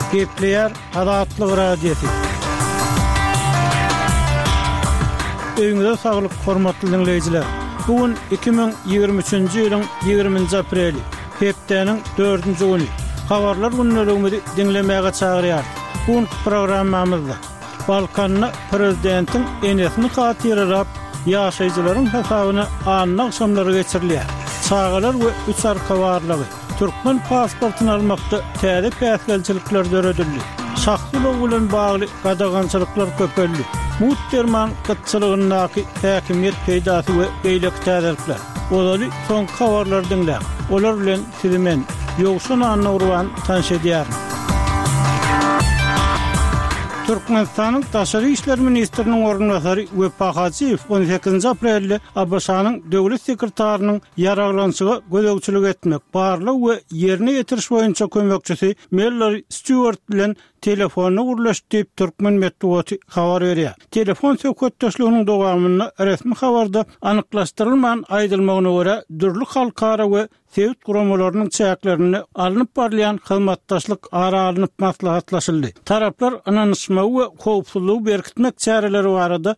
Gepleyer Adatlyk radiosu. Öňüňizde saglyk, hormatly dinleyijiler. Bugün 2023-nji ýylyň 20-nji apreli, hepdeniň 4-nji güni. Habarlar günnäligini dinlemäge çagyrýar. Bu programmamyzda Balkanna prezidentiň enesini hatyrlap, ýaşaýjylaryň hesabyna anyk akşamlary geçirilýär. Çağalar we üç arka barlygy Türkmen pasportyny almakda täze päsgelçilikler döredildi. Şahsylyk bilen bagly gadagançylyklar köpeldi. Muhterman qıtçylygynyňky häkimiýet peýdasy we beýlek täzelikler. Olary soňky habarlar dinläp, olar bilen sizimen ýogşan anawrwan tanış edýär. Türkmenistanyň Taşary işler ministriniň ornbasary Wepa Hajiýew 18 aprelde Abaşanyň döwlet sekretarynyň ýaraglanşyga gözegçilik etmek, barlyk we ýerine ýetiriş boýunça kömekçisi Mallory Stewart bilen telefonu gurlaşdyp Türkmen medeniýeti habar berýär. Telefon söhbetdeşliginiň dowamyny resmi habarda anyklaşdyrylmagan aýdylmagyna görä dürli halkara we sewit guramalarynyň çäklerini alınıp barlayan hyzmatdaşlyk ara alınıp maslahatlaşyldy. Taraplar ananyşma we howpsuzlygy berkitmek çäreleri barada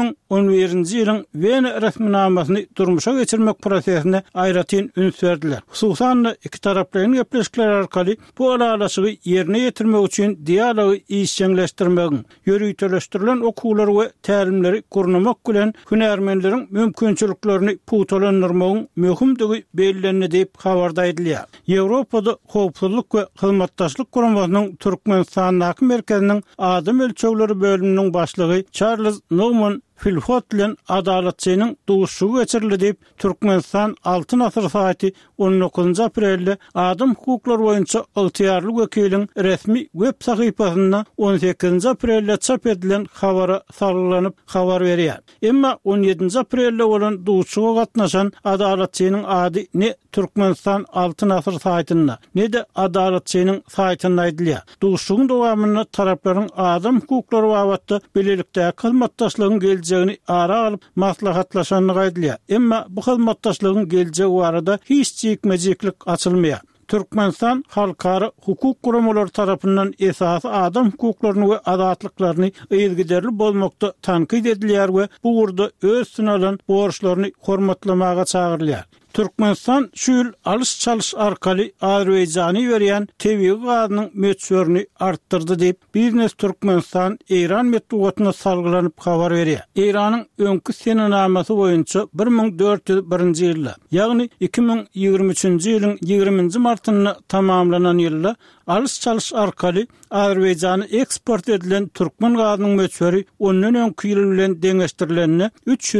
2011-nji ýylyň Wien resminamasyny durmuşa geçirmek prosesine aýratyn üns berdiler. Hususan iki taraplaryň gepleşikleri arkaly bu alalaşygy ýerine ýetirmek üçin dialogy işçileşdirmegi, ýörüýteleşdirilen okuwlar we tälimleri gurnamak bilen hünärmenleriň mümkinçiliklerini putolandyrmagyň möhümdigi bellenildi diýip habarda edilýär. Ýewropada howpsuzlyk we hyzmatdaşlyk guramasynyň Türkmenistanyň merkeziniň adam ölçegleri bölüminiň başlygy Charles Norman Filfot bilen adaletçiňiň duşugy geçirildi diýip Türkmenistan Altyn Asr saýty 19 aprelde adam hukuklary boýunça ygtyýarly wekiliň resmi web sahypasynda 18 aprelde çap edilen habara sarylanyp habar berýär. Emma 17 aprelde bolan duşuga gatnaşan adaletçiňiň ady ne Türkmenistan Altyn Asr saýtynda, ne de adaletçiňiň saýtynda aýdylýar. Duşugyň dowamyny taraplaryň adam hukuklary babatda bilelikde hyzmatdaşlygyň geljegini ara alyp maslahatlaşanyny aýdylýar. Emma bu hyzmatdaşlygyň geljegi barada hiç çekmejeklik açylmaýar. Türkmenistan halkara hukuk guramalary tarapyndan esasy adam hukuklaryny we adatlyklaryny ýergiderli bolmakda tankyd edilýär we bu urda öz synalan borçlaryny hormatlamaga çagyrylýar. Türkmenistan şu ýyl alış-çalış arkaly Azerbaýjany berýän TV gazynyň möçberini artdyrdy diýip Biznes Türkmenistan Eýran medeniýetine salgylanyp habar berýär. Eýranyň öňkü senamasy boýunça 1401-nji ýylda, ýagny 2023-nji ýylyň 20-nji martyny tamamlanan ýylda alış-çalış arkaly Azerbaýjana eksport edilen Türkmen gazynyň möçberi ondan öňkü ýyl bilen deňeşdirilenine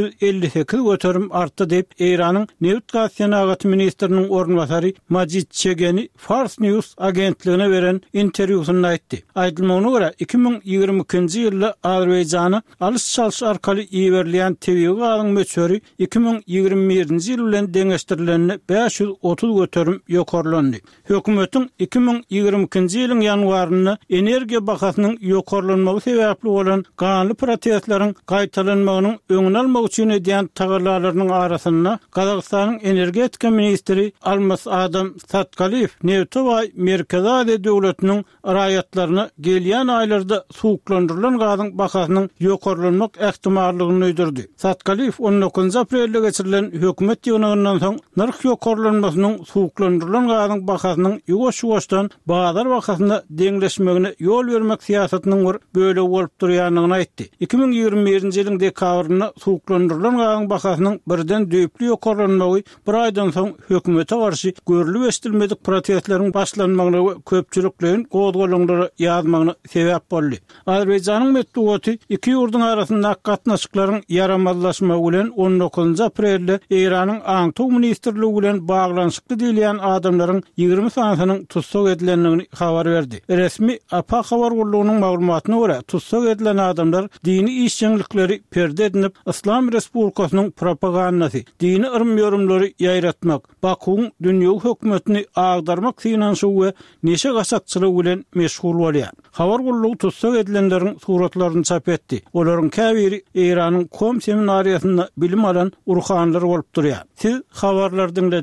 358 göterim artdy diýip Eýranyň Neft Sanagat ministriniň ornbasary Majid Çegeni Fars News agentligine beren interwýusynda aýtdy. Aýdylmagyna görä 2022-nji ýylda Azerbaýjana alış-çalış arkaly ýeberilýän TV gazynyň möçberi 2021-nji ýyl bilen deňeşdirilenine 530 göterim ýokarlandy. Hökümetiň 2022-nji ýylyň ýanwaryny energiýa bahasynyň ýokarlanmagy sebäpli bolan ganly protestlaryň gaýtalanmagynyň öňüni almak üçin edýän tagallalarynyň arasynda Gazagystanyň energetika ministri Almas Adam Satkaliýew Newtowy Merkezi Aziýa döwletiniň raýatlaryna gelýän aýlarda suwuklandyrylan gazyň bahasynyň ýokarlanmak ähtimallygyny öýdürdi. Satkaliýew 19 aprelde geçirilen hökümet ýygnyndan soň narx ýokarlanmasynyň suwuklandyrylan gazyň bahasynyň ýuwaş-ýuwaşdan bazar bahasynda deňleşmegine ýol bermek siýasatynyň bir böle bolup durýanyny aýtdy. 2021-nji ýylyň dekabryna suwuklandyrylan gazyň bahasynyň birden düýpli ýokarlanmagy bir aýdan soň hökümete garşy görülip estilmedik protestleriň başlanmagyna we köpçüliklerin gozgolunlary ýazmagyna sebäp boldy. Azerbaýjanyň medeniýeti iki ýurduň arasynda gatnaşyklaryň yaramazlaşmagy bilen 19 aprelde Eýranyň Aňtuw ministrligi bilen baglanşykly diýilýän adamlaryň 20 sanatynyň tutsak edilenligini habar berdi. Resmi APA habar gurulugynyň maglumatyna görä tutsak edilen adamlar dini işçilikleri perde edinip İslam Respublikasynyň propagandasy, dini ırm ýorumlary ýaýratmak, Bakuň dünýä hökümetini agdarmak synanşy we neşe gaçakçylygy bilen meşgul bolýar. Habar gurulugy tutsak edilenleriň suratlaryny çap etdi. Olaryň käbiri Eýranyň Kom seminariýasynda bilim alan urhanlar bolup durýar. Siz habarlardan